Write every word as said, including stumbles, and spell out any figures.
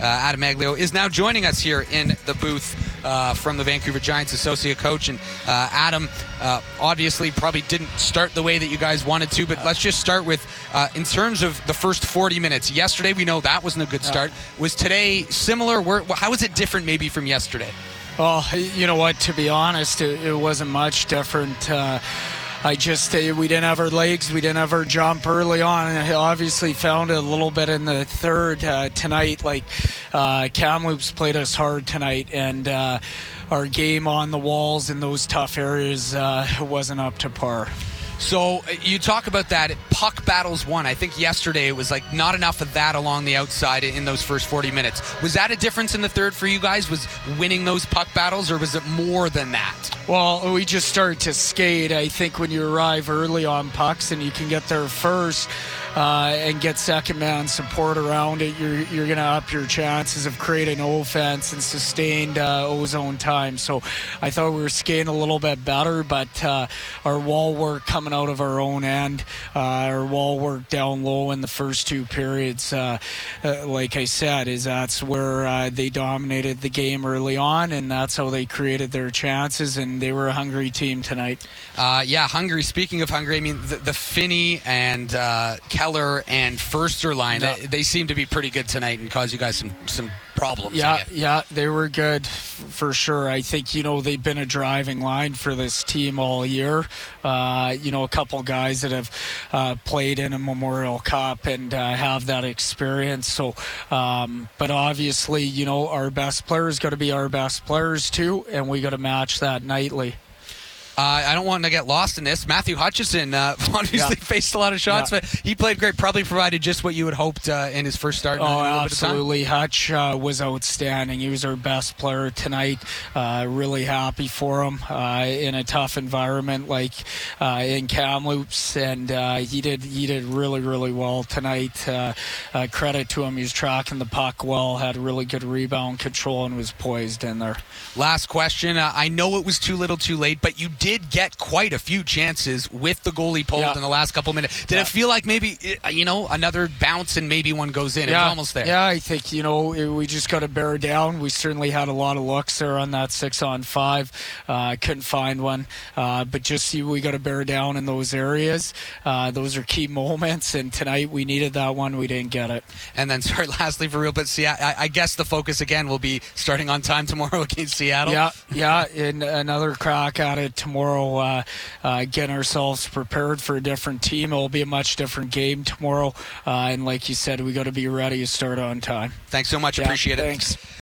uh, Adam Aglio, is now joining us here in the booth uh, from the Vancouver Giants associate coach. And uh, Adam, uh, obviously probably didn't start the way that you guys wanted to, but let's just start with, uh, in terms of the first forty minutes. Yesterday, we know that wasn't a good start. Was today similar? Where, how was it different maybe from yesterday? Well, you know what, to be honest, it, it wasn't much different. Uh, I just, uh, we didn't have our legs, we didn't have our jump early on, and I obviously found it a little bit in the third uh, tonight. Like, uh, Kamloops played us hard tonight, and uh, our game on the walls in those tough areas uh, wasn't up to par. So uh, you talk about that puck battles won. I think yesterday it was like not enough of that along the outside in those first forty minutes. Was that a difference in the third for you guys? Was winning those puck battles, or was it more than that? Well, we just started to skate. I think when you arrive early on pucks and you can get there first uh, and get second man support around it, you're you're going to up your chances of creating offense and sustained uh, ozone time. So I thought we were skating a little bit better, but uh, our wall work coming out of our own end, uh, our wall work down low in the first two periods, uh, uh, like I said, is that's where uh, they dominated the game early on, and that's how they created their chances, and they were a hungry team tonight. Uh, yeah, hungry. Speaking of hungry, I mean, the, the Finney and uh, Keller and Förster line, yeah. they, they seem to be pretty good tonight and cause you guys some, some problems. Yeah, yeah, they were good f- for sure. I think, you know, they've been a driving line for this team all year. Uh, you know, a couple guys that have uh, played in a Memorial Cup and uh, have that experience. So, um, but obviously, you know, our best players got to be our best players too, and we got to match that nightly. Uh, I don't want to get lost in this. Matthew Hutchison uh, obviously yeah. faced a lot of shots, yeah. but he played great. Probably provided just what you had hoped uh, in his first start. Oh, absolutely. Hutch uh, was outstanding. He was our best player tonight. Uh, really happy for him uh, in a tough environment like uh, in Kamloops, and uh, he did he did really really well tonight. Uh, uh, credit to him. He was tracking the puck well, had really good rebound control, and was poised in there. Last question. Uh, I know it was too little, too late, but you did get quite a few chances with the goalie pulled yeah. in the last couple minutes. Did yeah. it feel like maybe, you know, another bounce and maybe one goes in? Yeah. It was almost there. Yeah, I think, you know, we just got to bear down. We certainly had a lot of looks there on that six on five. Uh, couldn't find one. Uh, but just see, we got to bear down in those areas. Uh, those are key moments, and tonight we needed that one. We didn't get it. And then, sorry, lastly for real, but see, I, I guess the focus again will be starting on time tomorrow against Seattle. Yeah, yeah, and another crack at it tomorrow, uh, uh, getting ourselves prepared for a different team. It will be a much different game tomorrow, uh, and like you said, we got to be ready to start on time. Thanks so much. Yeah, Appreciate it. Thanks.